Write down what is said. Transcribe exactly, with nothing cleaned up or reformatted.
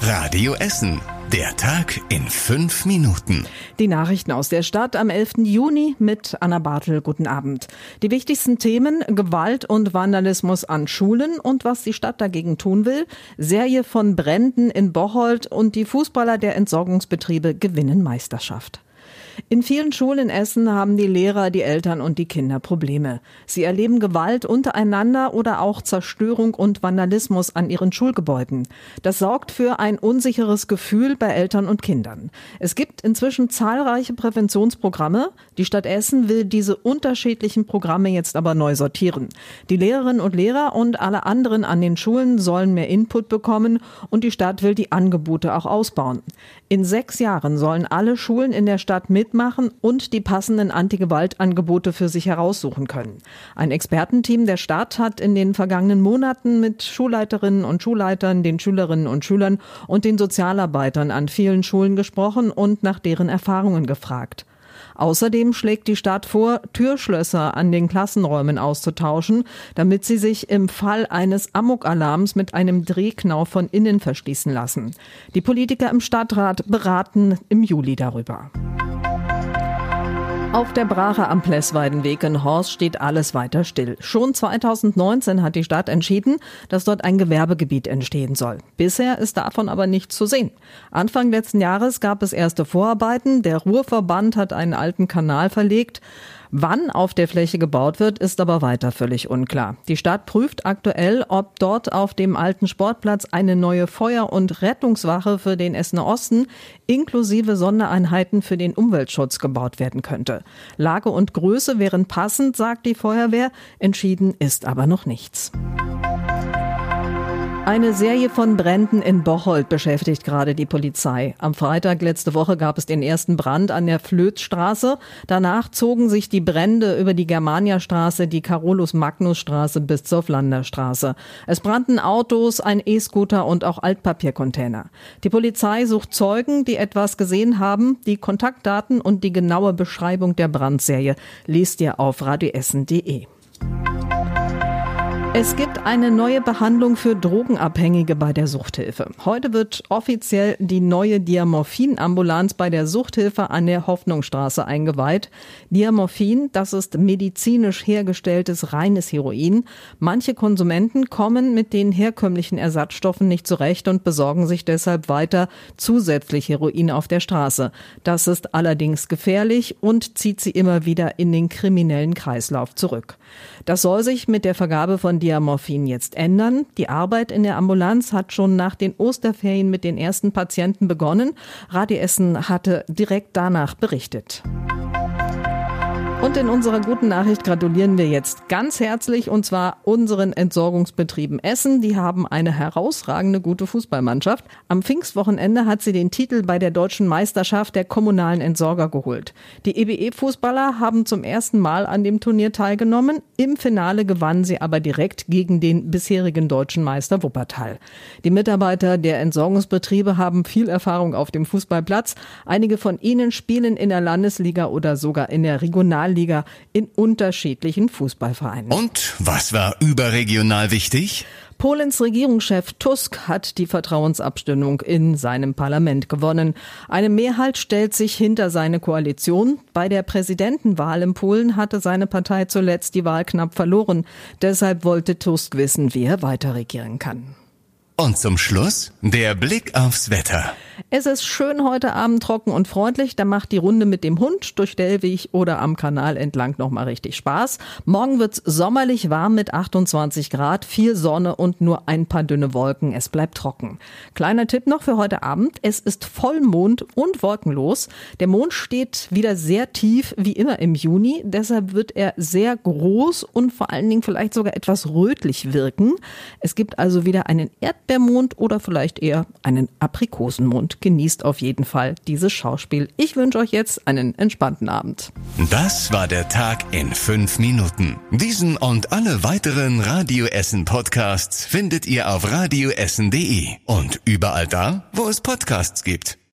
Radio Essen. Der Tag in fünf Minuten. Die Nachrichten aus der Stadt am elften Juni mit Anna Bartel. Guten Abend. Die wichtigsten Themen: Gewalt und Vandalismus an Schulen und was die Stadt dagegen tun will, Serie von Bränden in Bocholt und die Fußballer der Entsorgungsbetriebe gewinnen Meisterschaft. In vielen Schulen in Essen haben die Lehrer, die Eltern und die Kinder Probleme. Sie erleben Gewalt untereinander oder auch Zerstörung und Vandalismus an ihren Schulgebäuden. Das sorgt für ein unsicheres Gefühl bei Eltern und Kindern. Es gibt inzwischen zahlreiche Präventionsprogramme. Die Stadt Essen will diese unterschiedlichen Programme jetzt aber neu sortieren. Die Lehrerinnen und Lehrer und alle anderen an den Schulen sollen mehr Input bekommen und die Stadt will die Angebote auch ausbauen. In sechs Jahren sollen alle Schulen in der Stadt mitmachen und die passenden Antigewaltangebote für sich heraussuchen können. Ein Expertenteam der Stadt hat in den vergangenen Monaten mit Schulleiterinnen und Schulleitern, den Schülerinnen und Schülern und den Sozialarbeitern an vielen Schulen gesprochen und nach deren Erfahrungen gefragt. Außerdem schlägt die Stadt vor, Türschlösser an den Klassenräumen auszutauschen, damit sie sich im Fall eines Amokalarms mit einem Drehknauf von innen verschließen lassen. Die Politiker im Stadtrat beraten im Juli darüber. Auf der Brache am Plessweidenweg in Horst steht alles weiter still. Schon zweitausendneunzehn hat die Stadt entschieden, dass dort ein Gewerbegebiet entstehen soll. Bisher ist davon aber nichts zu sehen. Anfang letzten Jahres gab es erste Vorarbeiten. Der Ruhrverband hat einen alten Kanal verlegt. Wann auf der Fläche gebaut wird, ist aber weiter völlig unklar. Die Stadt prüft aktuell, ob dort auf dem alten Sportplatz eine neue Feuer- und Rettungswache für den Essener Osten inklusive Sondereinheiten für den Umweltschutz gebaut werden könnte. Lage und Größe wären passend, sagt die Feuerwehr. Entschieden ist aber noch nichts. Eine Serie von Bränden in Bocholt beschäftigt gerade die Polizei. Am Freitag letzte Woche gab es den ersten Brand an der Flötzstraße. Danach zogen sich die Brände über die Germaniastraße, die Carolus-Magnus-Straße bis zur Flanderstraße. Es brannten Autos, ein E-Scooter und auch Altpapiercontainer. Die Polizei sucht Zeugen, die etwas gesehen haben. Die Kontaktdaten und die genaue Beschreibung der Brandserie liest ihr auf radioessen punkt de. Es gibt eine neue Behandlung für Drogenabhängige bei der Suchthilfe. Heute wird offiziell die neue Diamorphin-Ambulanz bei der Suchthilfe an der Hoffnungsstraße eingeweiht. Diamorphin, das ist medizinisch hergestelltes reines Heroin. Manche Konsumenten kommen mit den herkömmlichen Ersatzstoffen nicht zurecht und besorgen sich deshalb weiter zusätzlich Heroin auf der Straße. Das ist allerdings gefährlich und zieht sie immer wieder in den kriminellen Kreislauf zurück. Das soll sich mit der Vergabe von Diamorphin jetzt ändern. Die Arbeit in der Ambulanz hat schon nach den Osterferien mit den ersten Patienten begonnen. Radio Essen hatte direkt danach berichtet. Und in unserer guten Nachricht gratulieren wir jetzt ganz herzlich, und zwar unseren Entsorgungsbetrieben Essen. Die haben eine herausragende gute Fußballmannschaft. Am Pfingstwochenende hat sie den Titel bei der deutschen Meisterschaft der kommunalen Entsorger geholt. Die E B E-Fußballer haben zum ersten Mal an dem Turnier teilgenommen. Im Finale gewannen sie aber direkt gegen den bisherigen deutschen Meister Wuppertal. Die Mitarbeiter der Entsorgungsbetriebe haben viel Erfahrung auf dem Fußballplatz. Einige von ihnen spielen in der Landesliga oder sogar in der Regionalliga in unterschiedlichen Fußballvereinen. Und was war überregional wichtig? Polens Regierungschef Tusk hat die Vertrauensabstimmung in seinem Parlament gewonnen. Eine Mehrheit stellt sich hinter seine Koalition. Bei der Präsidentenwahl in Polen hatte seine Partei zuletzt die Wahl knapp verloren. Deshalb wollte Tusk wissen, wie er weiter regieren kann. Und zum Schluss der Blick aufs Wetter. Es ist schön heute Abend, trocken und freundlich. Da macht die Runde mit dem Hund durch Dellwig oder am Kanal entlang nochmal richtig Spaß. Morgen wird's sommerlich warm mit achtundzwanzig Grad, viel Sonne und nur ein paar dünne Wolken. Es bleibt trocken. Kleiner Tipp noch für heute Abend. Es ist Vollmond und wolkenlos. Der Mond steht wieder sehr tief, wie immer im Juni. Deshalb wird er sehr groß und vor allen Dingen vielleicht sogar etwas rötlich wirken. Es gibt also wieder einen Erdbeermond oder vielleicht eher einen Aprikosenmond. Genießt auf jeden Fall dieses Schauspiel. Ich wünsche euch jetzt einen entspannten Abend. Das war der Tag in fünf Minuten. Diesen und alle weiteren Radio Essen Podcasts findet ihr auf radioessen punkt de und überall da, wo es Podcasts gibt.